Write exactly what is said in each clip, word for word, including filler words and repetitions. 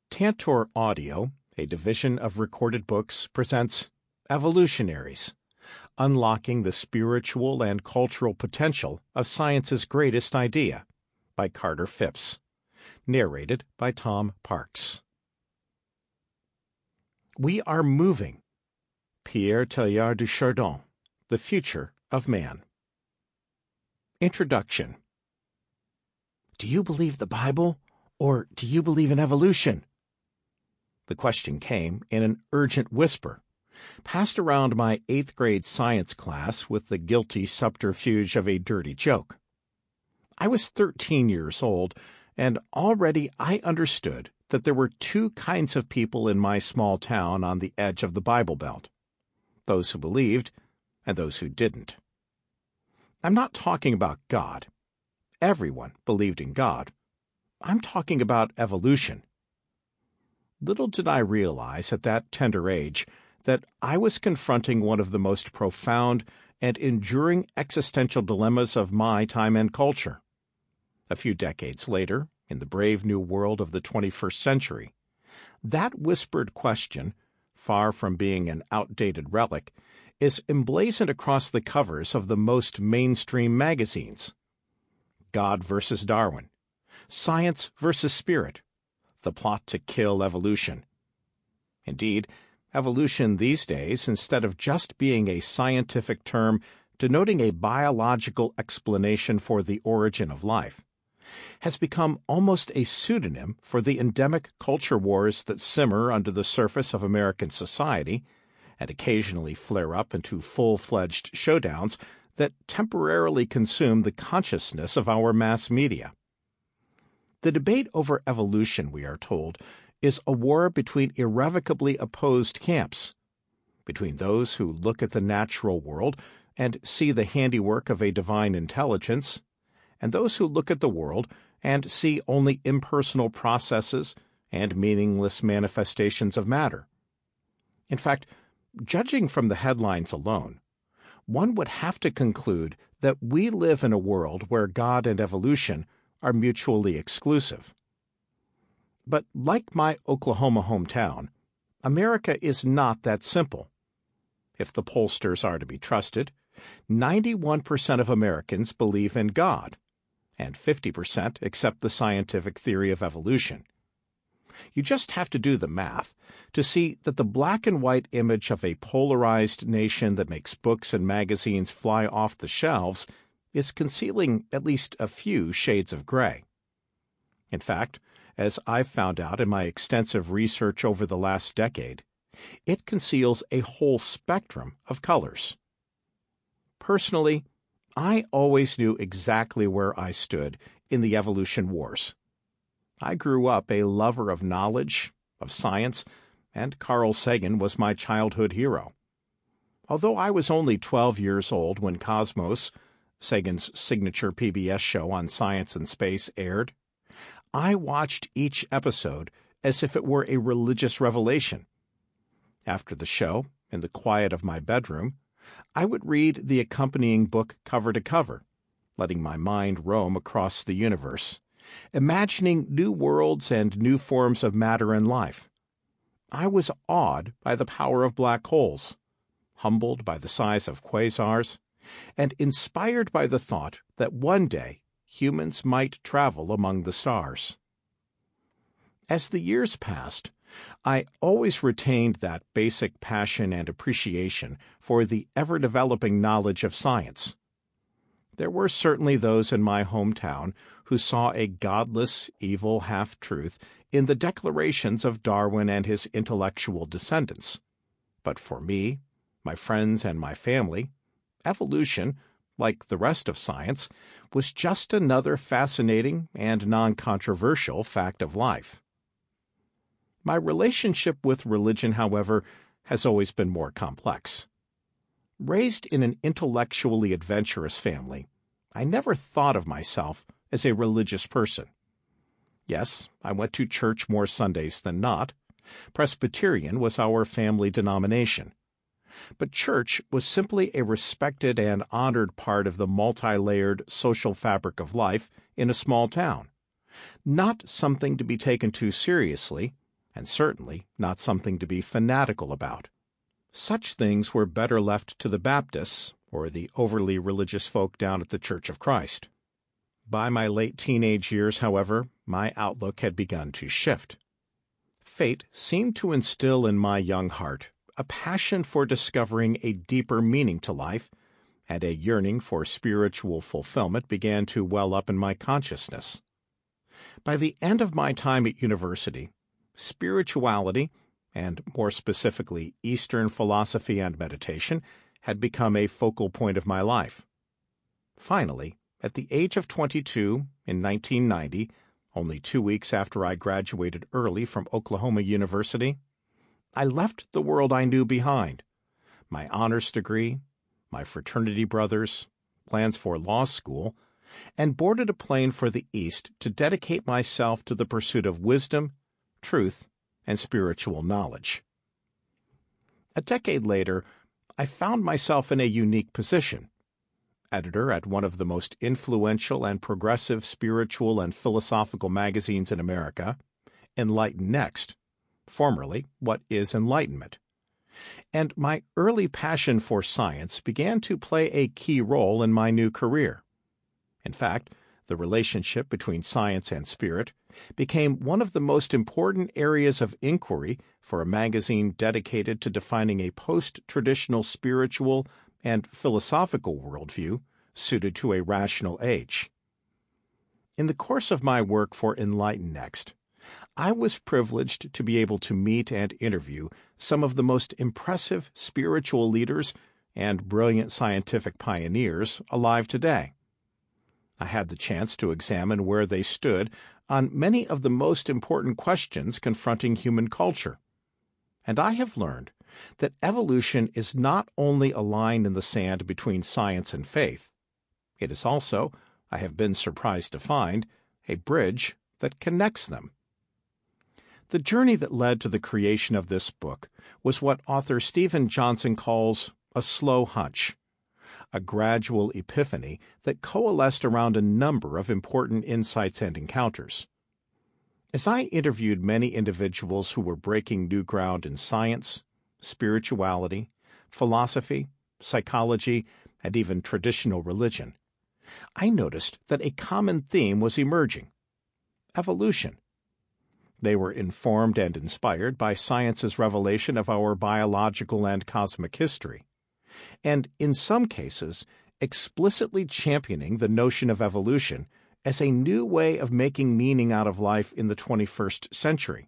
Tantor Audio, a division of Recorded Books, presents Evolutionaries, Unlocking the Spiritual and Cultural Potential of Science's Greatest Idea, by Carter Phipps. Narrated by Tom Parks. We Are Moving. Pierre Teilhard de Chardin, The Future of Man. Introduction. Do you believe the Bible, or do you believe in evolution? The question came in an urgent whisper, passed around my eighth grade science class with the guilty subterfuge of a dirty joke. I was thirteen years old, and already I understood that there were two kinds of people in my small town on the edge of the Bible Belt: those who believed and those who didn't. I'm not talking about God. Everyone believed in God. I'm talking about evolution. Little did I realize at that tender age that I was confronting one of the most profound and enduring existential dilemmas of my time and culture. A few decades later, in the brave new world of the twenty-first century, that whispered question, far from being an outdated relic, is emblazoned across the covers of the most mainstream magazines. God versus Darwin, Science versus Spirit, the plot to kill evolution. Indeed, evolution these days, instead of just being a scientific term denoting a biological explanation for the origin of life, has become almost a pseudonym for the endemic culture wars that simmer under the surface of American society and occasionally flare up into full-fledged showdowns that temporarily consume the consciousness of our mass media. The debate over evolution, we are told, is a war between irrevocably opposed camps, between those who look at the natural world and see the handiwork of a divine intelligence, and those who look at the world and see only impersonal processes and meaningless manifestations of matter. In fact, judging from the headlines alone, one would have to conclude that we live in a world where God and evolution are mutually exclusive. But like my Oklahoma hometown, America is not that simple. If the pollsters are to be trusted, ninety-one percent of Americans believe in God, and fifty percent accept the scientific theory of evolution. You just have to do the math to see that the black and white image of a polarized nation that makes books and magazines fly off the shelves is concealing at least a few shades of gray. In fact, as I've found out in my extensive research over the last decade, it conceals a whole spectrum of colors. Personally, I always knew exactly where I stood in the evolution wars. I grew up a lover of knowledge, of science, and Carl Sagan was my childhood hero. Although I was only twelve years old when Cosmos, Sagan's signature P B S show on science and space, aired, I watched each episode as if it were a religious revelation. After the show, in the quiet of my bedroom, I would read the accompanying book cover to cover, letting my mind roam across the universe, imagining new worlds and new forms of matter and life. I was awed by the power of black holes, humbled by the size of quasars, and inspired by the thought that one day humans might travel among the stars. As the years passed, I always retained that basic passion and appreciation for the ever-developing knowledge of science. There were certainly those in my hometown who saw a godless, evil half-truth in the declarations of Darwin and his intellectual descendants. But for me, my friends, and my family, evolution, like the rest of science, was just another fascinating and non-controversial fact of life. My relationship with religion, however, has always been more complex. Raised in an intellectually adventurous family, I never thought of myself as a religious person. Yes, I went to church more Sundays than not. Presbyterian was our family denomination. But church was simply a respected and honored part of the multi-layered social fabric of life in a small town, not something to be taken too seriously, and certainly not something to be fanatical about. Such things were better left to the Baptists or the overly religious folk down at the Church of Christ. By my late teenage years, however, my outlook had begun to shift. Fate seemed to instill in my young heart a passion for discovering a deeper meaning to life, and a yearning for spiritual fulfillment began to well up in my consciousness. By the end of my time at university, spirituality, and more specifically Eastern philosophy and meditation, had become a focal point of my life. Finally, at the age of twenty-two, in nineteen ninety, only two weeks after I graduated early from Oklahoma University, I left the world I knew behind, my honors degree, my fraternity brothers, plans for law school, and boarded a plane for the East to dedicate myself to the pursuit of wisdom, truth, and spiritual knowledge. A decade later, I found myself in a unique position. Editor at one of the most influential and progressive spiritual and philosophical magazines in America, Enlighten Next, formerly What is Enlightenment? And my early passion for science began to play a key role in my new career. In fact, the relationship between science and spirit became one of the most important areas of inquiry for a magazine dedicated to defining a post-traditional spiritual and philosophical worldview suited to a rational age. In the course of my work for Enlighten Next, I was privileged to be able to meet and interview some of the most impressive spiritual leaders and brilliant scientific pioneers alive today. I had the chance to examine where they stood on many of the most important questions confronting human culture. And I have learned that evolution is not only a line in the sand between science and faith. It is also, I have been surprised to find, a bridge that connects them. The journey that led to the creation of this book was what author Stephen Johnson calls a slow hunch, a gradual epiphany that coalesced around a number of important insights and encounters. As I interviewed many individuals who were breaking new ground in science, spirituality, philosophy, psychology, and even traditional religion, I noticed that a common theme was emerging: evolution. They were informed and inspired by science's revelation of our biological and cosmic history, and in some cases explicitly championing the notion of evolution as a new way of making meaning out of life in the twenty-first century.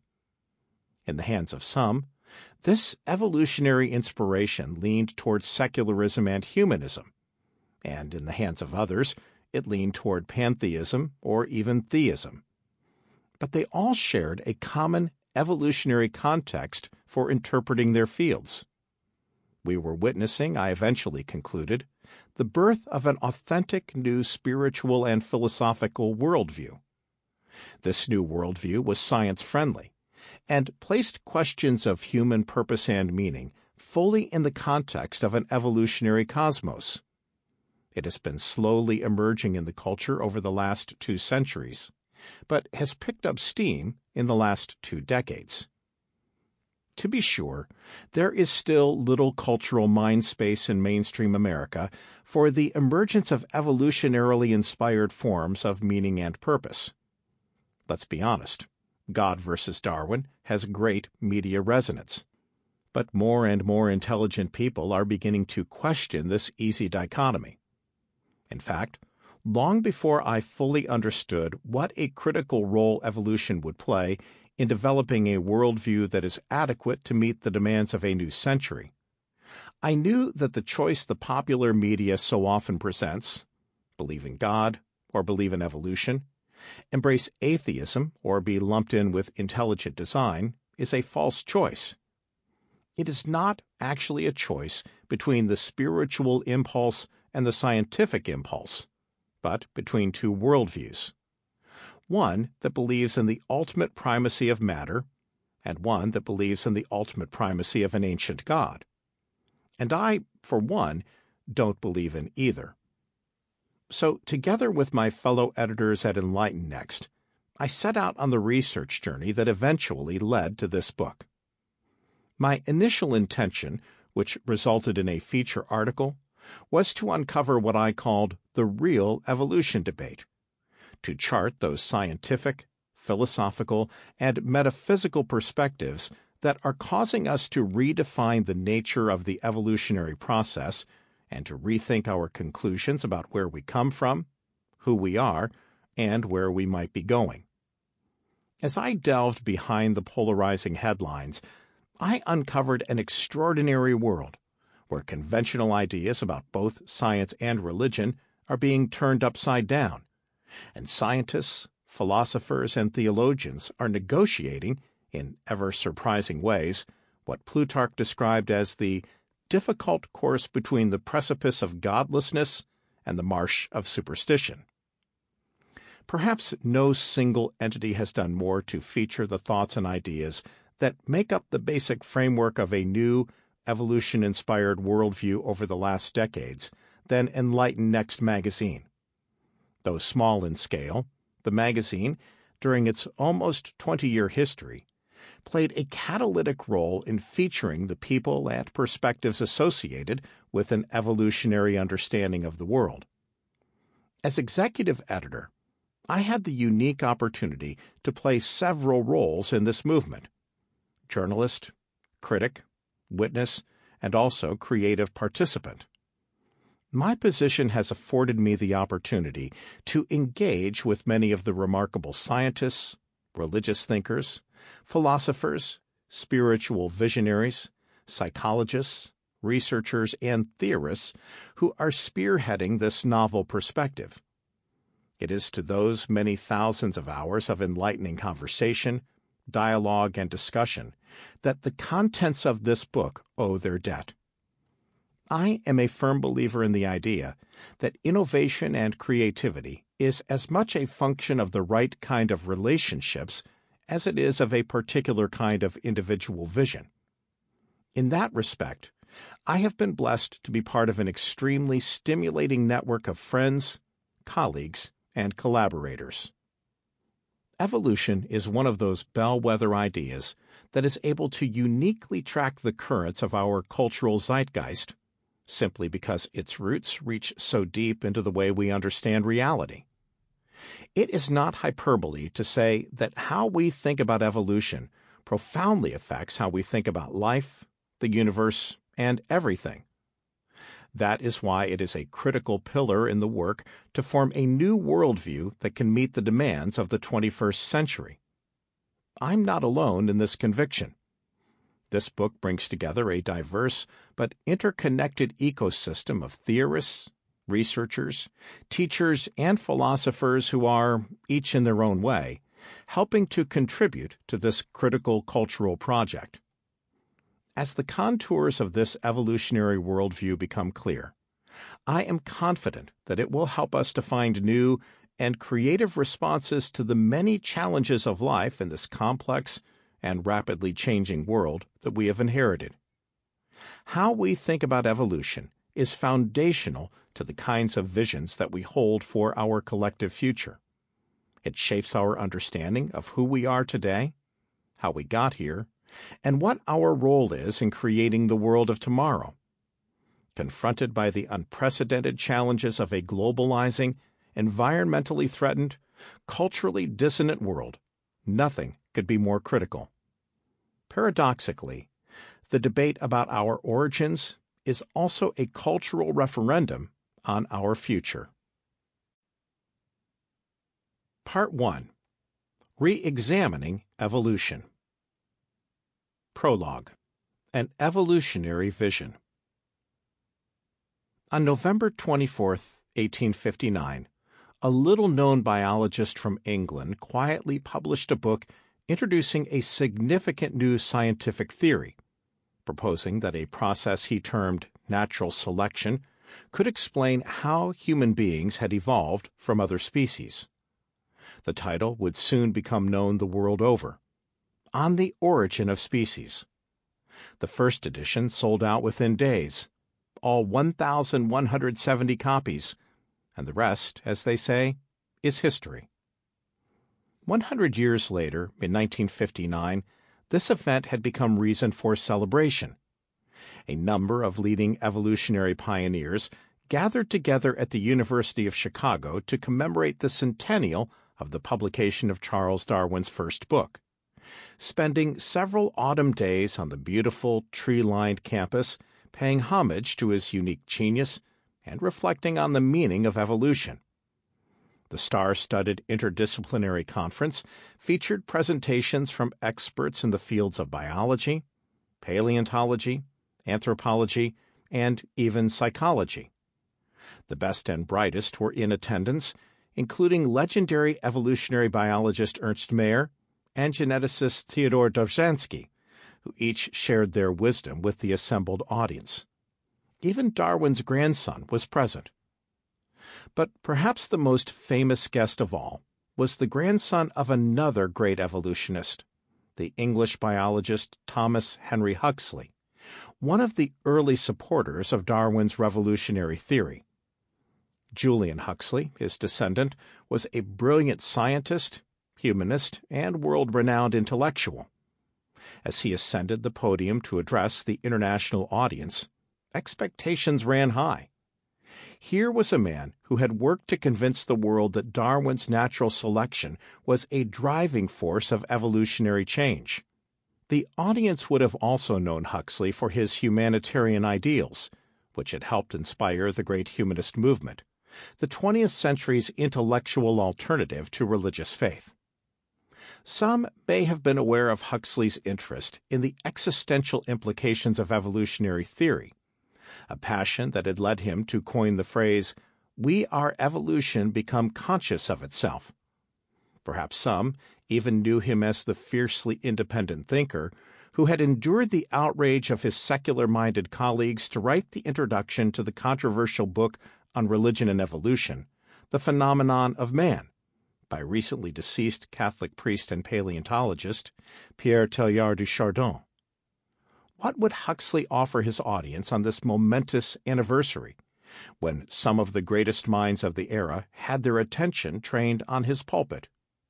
In the hands of some, this evolutionary inspiration leaned towards secularism and humanism, and in the hands of others, it leaned toward pantheism or even theism. But they all shared a common evolutionary context for interpreting their fields. We were witnessing, I eventually concluded, the birth of an authentic new spiritual and philosophical worldview. This new worldview was science-friendly and placed questions of human purpose and meaning fully in the context of an evolutionary cosmos. It has been slowly emerging in the culture over the last two centuries, but has picked up steam in the last two decades. To be sure, there is still little cultural mind space in mainstream America for the emergence of evolutionarily inspired forms of meaning and purpose. Let's be honest, God versus Darwin has great media resonance. But more and more intelligent people are beginning to question this easy dichotomy. In fact, long before I fully understood what a critical role evolution would play in developing a worldview that is adequate to meet the demands of a new century, I knew that the choice the popular media so often presents, believe in God or believe in evolution, embrace atheism or be lumped in with intelligent design, is a false choice. It is not actually a choice between the spiritual impulse and the scientific impulse, but between two worldviews. One that believes in the ultimate primacy of matter, and one that believes in the ultimate primacy of an ancient God. And I, for one, don't believe in either. So, together with my fellow editors at Enlighten Next, I set out on the research journey that eventually led to this book. My initial intention, which resulted in a feature article, was to uncover what I called the real evolution debate, to chart those scientific, philosophical, and metaphysical perspectives that are causing us to redefine the nature of the evolutionary process and to rethink our conclusions about where we come from, who we are, and where we might be going. As I delved behind the polarizing headlines, I uncovered an extraordinary world where conventional ideas about both science and religion are being turned upside down, and scientists, philosophers, and theologians are negotiating, in ever-surprising ways, what Plutarch described as the difficult course between the precipice of godlessness and the marsh of superstition. Perhaps no single entity has done more to feature the thoughts and ideas that make up the basic framework of a new, evolution-inspired worldview over the last decades than Enlighten Next magazine. Though small in scale, the magazine, during its almost twenty-year history, played a catalytic role in featuring the people and perspectives associated with an evolutionary understanding of the world. As executive editor, I had the unique opportunity to play several roles in this movement: journalist, critic, witness, and also creative participant. My position has afforded me the opportunity to engage with many of the remarkable scientists, religious thinkers, philosophers, spiritual visionaries, psychologists, researchers, and theorists who are spearheading this novel perspective. It is to those many thousands of hours of enlightening conversation, dialogue, and discussion that the contents of this book owe their debt. I am a firm believer in the idea that innovation and creativity is as much a function of the right kind of relationships as it is of a particular kind of individual vision. In that respect, I have been blessed to be part of an extremely stimulating network of friends, colleagues, and collaborators. Evolution is one of those bellwether ideas that is able to uniquely track the currents of our cultural zeitgeist, simply because its roots reach so deep into the way we understand reality. It is not hyperbole to say that how we think about evolution profoundly affects how we think about life, the universe, and everything. That is why it is a critical pillar in the work to form a new worldview that can meet the demands of the twenty-first century. I'm not alone in this conviction. This book brings together a diverse but interconnected ecosystem of theorists, researchers, teachers, and philosophers who are, each in their own way, helping to contribute to this critical cultural project. As the contours of this evolutionary worldview become clear, I am confident that it will help us to find new and creative responses to the many challenges of life in this complex and rapidly changing world that we have inherited. How we think about evolution is foundational to the kinds of visions that we hold for our collective future. It shapes our understanding of who we are today, how we got here, and what our role is in creating the world of tomorrow. Confronted by the unprecedented challenges of a globalizing, environmentally threatened, culturally dissonant world, nothing could be more critical. Paradoxically, the debate about our origins is also a cultural referendum on our future. Part one. Re-examining Evolution. Prologue. An Evolutionary Vision. On November twenty-fourth, eighteen fifty-nine, a little-known biologist from England quietly published a book introducing a significant new scientific theory, proposing that a process he termed natural selection could explain how human beings had evolved from other species. The title would soon become known the world over: On the Origin of Species. The first edition sold out within days, all one thousand one hundred seventy copies, and the rest, as they say, is history. One hundred years later, in nineteen fifty-nine, this event had become reason for celebration. A number of leading evolutionary pioneers gathered together at the University of Chicago to commemorate the centennial of the publication of Charles Darwin's first book. Spending several autumn days on the beautiful, tree-lined campus, paying homage to his unique genius and reflecting on the meaning of evolution. The star-studded interdisciplinary conference featured presentations from experts in the fields of biology, paleontology, anthropology, and even psychology. The best and brightest were in attendance, including legendary evolutionary biologist Ernst Mayr and geneticist Theodore Dobzhansky, who each shared their wisdom with the assembled audience. Even Darwin's grandson was present. But perhaps the most famous guest of all was the grandson of another great evolutionist, the English biologist Thomas Henry Huxley, one of the early supporters of Darwin's revolutionary theory. Julian Huxley, his descendant, was a brilliant scientist, humanist, and world-renowned intellectual. As he ascended the podium to address the international audience, expectations ran high. Here was a man who had worked to convince the world that Darwin's natural selection was a driving force of evolutionary change. The audience would have also known Huxley for his humanitarian ideals, which had helped inspire the great humanist movement, the twentieth century's intellectual alternative to religious faith. Some may have been aware of Huxley's interest in the existential implications of evolutionary theory, a passion that had led him to coin the phrase, "We are evolution become conscious of itself." Perhaps some even knew him as the fiercely independent thinker who had endured the outrage of his secular-minded colleagues to write the introduction to the controversial book on religion and evolution, The Phenomenon of Man, by recently deceased Catholic priest and paleontologist Pierre Teilhard du Chardon. What would Huxley offer his audience on this momentous anniversary, when some of the greatest minds of the era had their attention trained on his pulpit?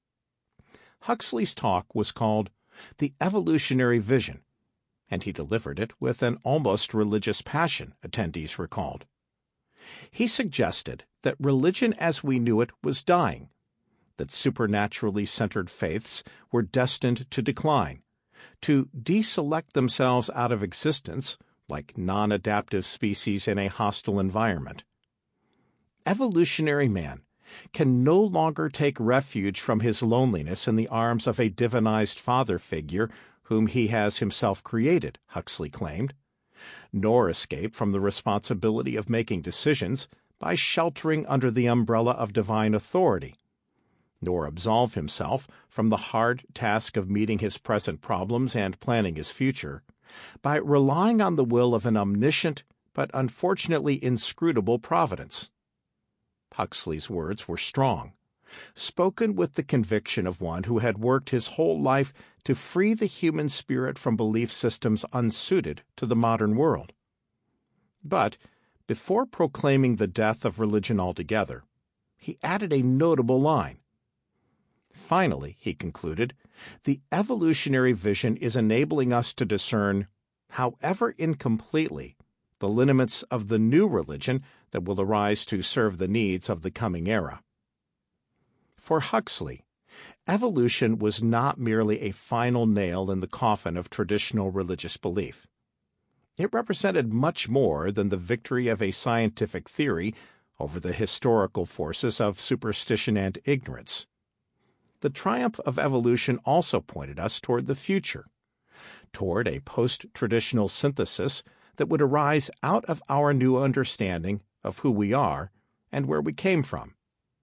Huxley's talk was called The Evolutionary Vision, and he delivered it with an almost religious passion, attendees recalled. He suggested that religion as we knew it was dying, that supernaturally centered faiths were destined to decline, to deselect themselves out of existence like non-adaptive species in a hostile environment. Evolutionary man can no longer take refuge from his loneliness in the arms of a divinized father figure whom he has himself created, Huxley claimed, nor escape from the responsibility of making decisions by sheltering under the umbrella of divine authority, nor absolve himself from the hard task of meeting his present problems and planning his future, by relying on the will of an omniscient but unfortunately inscrutable providence. Huxley's words were strong, spoken with the conviction of one who had worked his whole life to free the human spirit from belief systems unsuited to the modern world. But, before proclaiming the death of religion altogether, he added a notable line. Finally, he concluded, the evolutionary vision is enabling us to discern, however incompletely, the lineaments of the new religion that will arise to serve the needs of the coming era. For Huxley, evolution was not merely a final nail in the coffin of traditional religious belief. It represented much more than the victory of a scientific theory over the historical forces of superstition and ignorance. The triumph of evolution also pointed us toward the future, toward a post-traditional synthesis that would arise out of our new understanding of who we are and where we came from.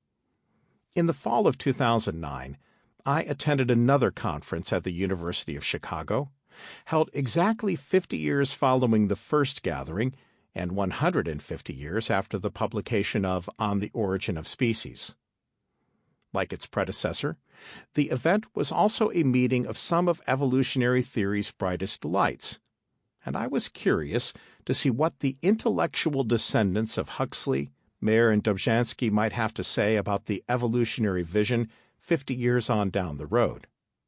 In the fall of two thousand nine, I attended another conference at the University of Chicago, held exactly fifty years following the first gathering and one hundred fifty years after the publication of On the Origin of Species. Like its predecessor, the event was also a meeting of some of evolutionary theory's brightest lights, and I was curious to see what the intellectual descendants of Huxley, Mayr, and Dobzhansky might have to say about the evolutionary vision fifty years on down the road.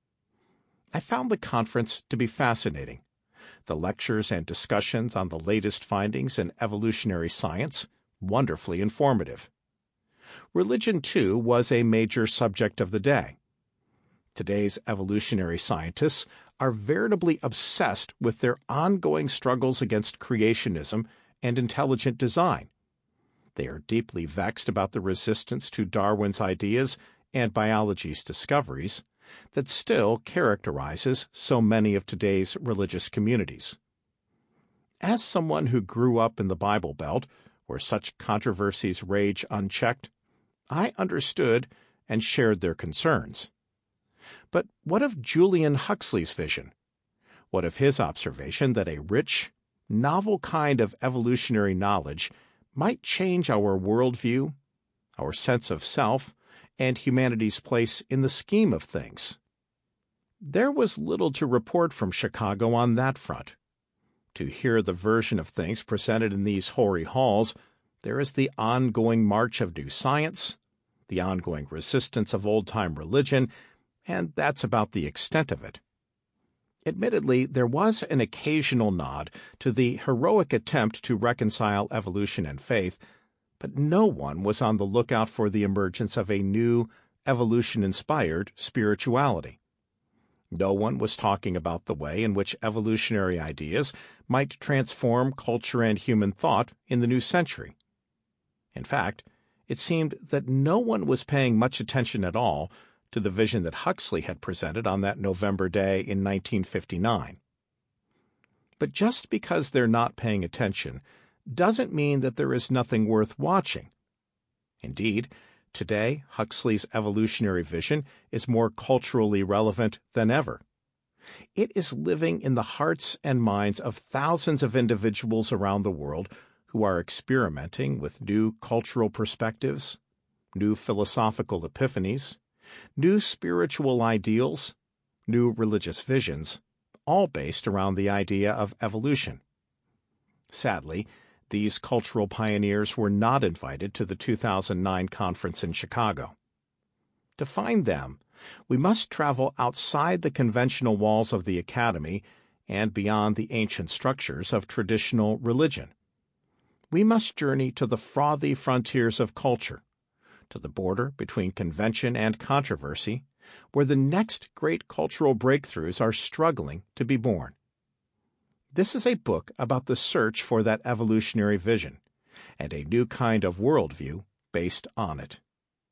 I found the conference to be fascinating. The lectures and discussions on the latest findings in evolutionary science, wonderfully informative. Religion, too, was a major subject of the day. Today's evolutionary scientists are veritably obsessed with their ongoing struggles against creationism and intelligent design. They are deeply vexed about the resistance to Darwin's ideas and biology's discoveries that still characterizes so many of today's religious communities. As someone who grew up in the Bible Belt, where such controversies rage unchecked, I understood and shared their concerns. But what of Julian Huxley's vision? What of his observation that a rich, novel kind of evolutionary knowledge might change our worldview, our sense of self, and humanity's place in the scheme of things? There was little to report from Chicago on that front. To hear the version of things presented in these hoary halls, there is the ongoing march of new science, the ongoing resistance of old-time religion, and that's about the extent of it. Admittedly, there was an occasional nod to the heroic attempt to reconcile evolution and faith, but no one was on the lookout for the emergence of a new, evolution-inspired spirituality. No one was talking about the way in which evolutionary ideas might transform culture and human thought in the new century. In fact, it seemed that no one was paying much attention at all to the vision that Huxley had presented on that November day in nineteen fifty-nine. But just because they're not paying attention doesn't mean that there is nothing worth watching. Indeed, today Huxley's evolutionary vision is more culturally relevant than ever. It is living in the hearts and minds of thousands of individuals around the world who are experimenting with new cultural perspectives, new philosophical epiphanies, new spiritual ideals, new religious visions, all based around the idea of evolution. Sadly, these cultural pioneers were not invited to the two thousand nine conference in Chicago. To find them, we must travel outside the conventional walls of the academy and beyond the ancient structures of traditional religion. We must journey to the frothy frontiers of culture, to the border between convention and controversy, where the next great cultural breakthroughs are struggling to be born. This is a book about the search for that evolutionary vision, and a new kind of worldview based on it.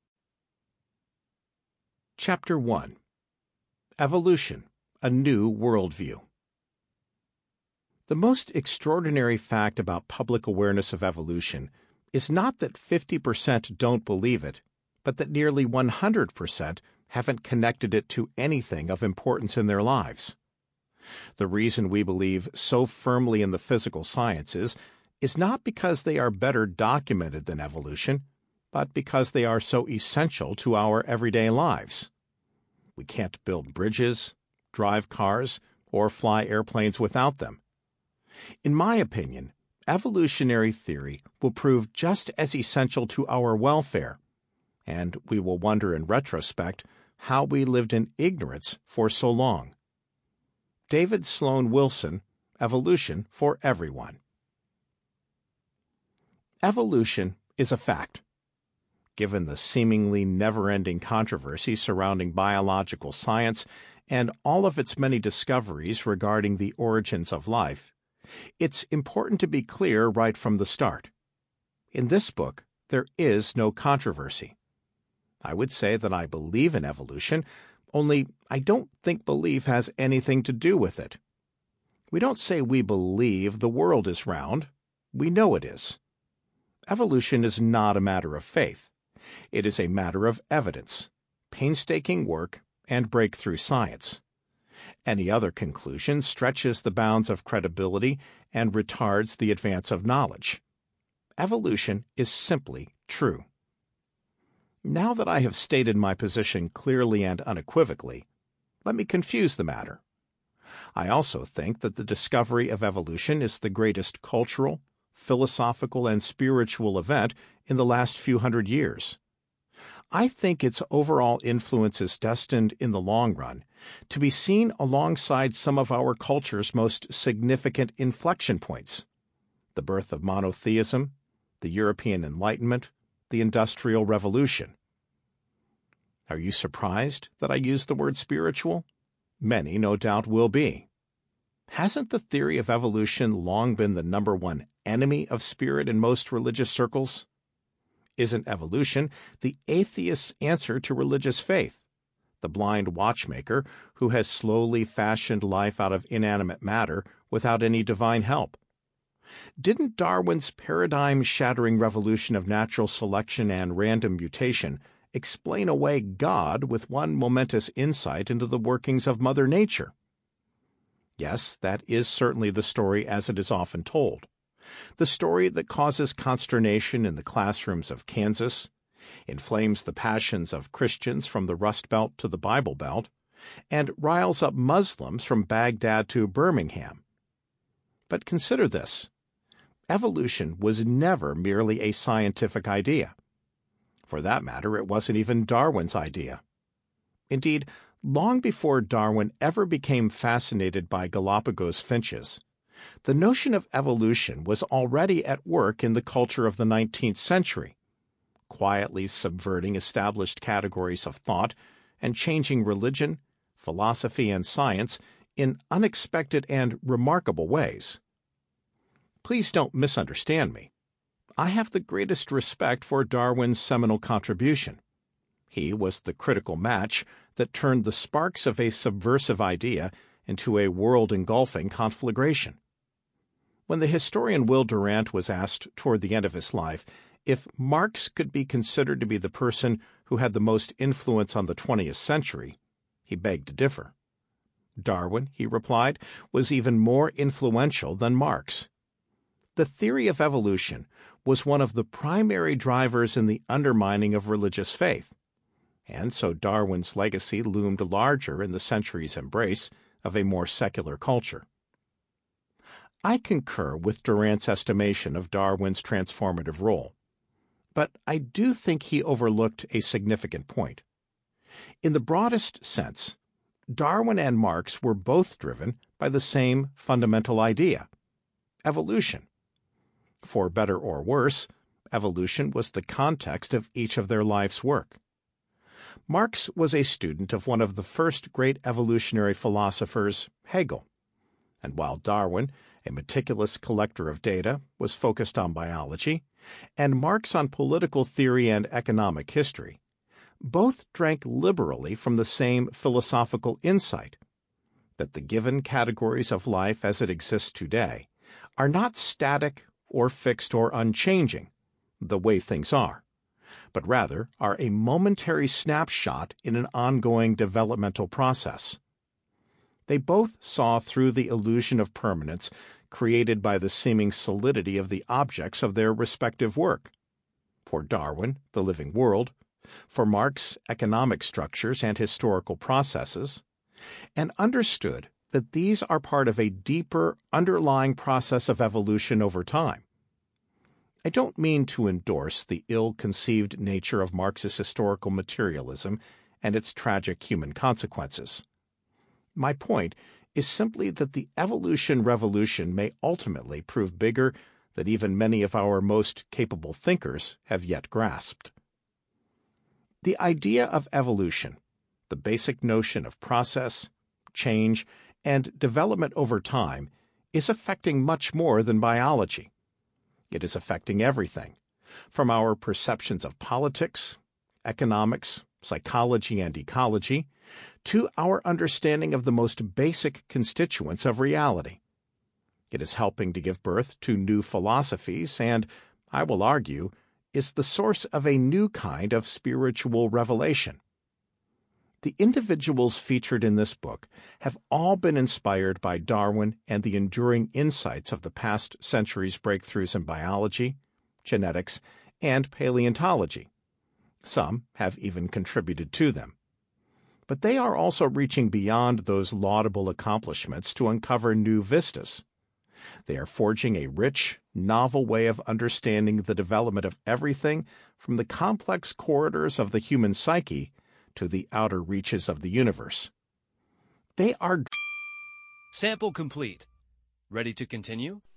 Chapter one. Evolution, a New Worldview. The most extraordinary fact about public awareness of evolution is not that fifty percent don't believe it, but that nearly one hundred percent haven't connected it to anything of importance in their lives. The reason we believe so firmly in the physical sciences is not because they are better documented than evolution, but because they are so essential to our everyday lives. We can't build bridges, drive cars, or fly airplanes without them. In my opinion, evolutionary theory will prove just as essential to our welfare, and we will wonder in retrospect how we lived in ignorance for so long. David Sloan Wilson, Evolution for Everyone. Evolution is a fact. Given the seemingly never-ending controversy surrounding biological science and all of its many discoveries regarding the origins of life, it's important to be clear right from the start. In this book, there is no controversy. I would say that I believe in evolution, only I don't think belief has anything to do with it. We don't say we believe the world is round. We know it is. Evolution is not a matter of faith. It is a matter of evidence, painstaking work, and breakthrough science. Any other conclusion stretches the bounds of credibility and retards the advance of knowledge. Evolution is simply true. Now that I have stated my position clearly and unequivocally, let me confuse the matter. I also think that the discovery of evolution is the greatest cultural, philosophical, and spiritual event in the last few hundred years. I think its overall influence is destined, in the long run, to be seen alongside some of our culture's most significant inflection points: the birth of monotheism, the European Enlightenment, the Industrial Revolution. Are you surprised that I use the word spiritual? Many, no doubt, will be. Hasn't the theory of evolution long been the number one enemy of spirit in most religious circles? Isn't evolution the atheist's answer to religious faith, the blind watchmaker who has slowly fashioned life out of inanimate matter without any divine help? Didn't Darwin's paradigm-shattering revolution of natural selection and random mutation explain away God with one momentous insight into the workings of Mother Nature? Yes, that is certainly the story as it is often told. The story that causes consternation in the classrooms of Kansas, inflames the passions of Christians from the Rust Belt to the Bible Belt, and riles up Muslims from Baghdad to Birmingham. But consider this. Evolution was never merely a scientific idea. For that matter, it wasn't even Darwin's idea. Indeed, long before Darwin ever became fascinated by Galapagos finches, the notion of evolution was already at work in the culture of the nineteenth century, quietly subverting established categories of thought and changing religion, philosophy, and science in unexpected and remarkable ways. Please don't misunderstand me. I have the greatest respect for Darwin's seminal contribution. He was the critical match that turned the sparks of a subversive idea into a world-engulfing conflagration. When the historian Will Durant was asked toward the end of his life if Marx could be considered to be the person who had the most influence on the twentieth century, he begged to differ. Darwin, he replied, was even more influential than Marx. The theory of evolution was one of the primary drivers in the undermining of religious faith, and so Darwin's legacy loomed larger in the century's embrace of a more secular culture. I concur with Durant's estimation of Darwin's transformative role, but I do think he overlooked a significant point. In the broadest sense, Darwin and Marx were both driven by the same fundamental idea: evolution. For better or worse, evolution was the context of each of their life's work. Marx was a student of one of the first great evolutionary philosophers, Hegel, and while Darwin, a meticulous collector of data, was focused on biology, and Marx on political theory and economic history, both drank liberally from the same philosophical insight, that the given categories of life as it exists today are not static or fixed or unchanging, the way things are, but rather are a momentary snapshot in an ongoing developmental process. They both saw through the illusion of permanence created by the seeming solidity of the objects of their respective work. For Darwin, the living world; for Marx, economic structures and historical processes, and understood that these are part of a deeper, underlying process of evolution over time. I don't mean to endorse the ill-conceived nature of Marx's historical materialism and its tragic human consequences. My point is simply that the evolution revolution may ultimately prove bigger than even many of our most capable thinkers have yet grasped. The idea of evolution, the basic notion of process, change, and development over time, is affecting much more than biology. It is affecting everything, from our perceptions of politics, economics, psychology, and ecology, to our understanding of the most basic constituents of reality. It is helping to give birth to new philosophies and, I will argue, is the source of a new kind of spiritual revelation. The individuals featured in this book have all been inspired by Darwin and the enduring insights of the past century's breakthroughs in biology, genetics, and paleontology. Some have even contributed to them. But they are also reaching beyond those laudable accomplishments to uncover new vistas. They are forging a rich, novel way of understanding the development of everything from the complex corridors of the human psyche to the outer reaches of the universe. They are... Sample complete. Ready to continue?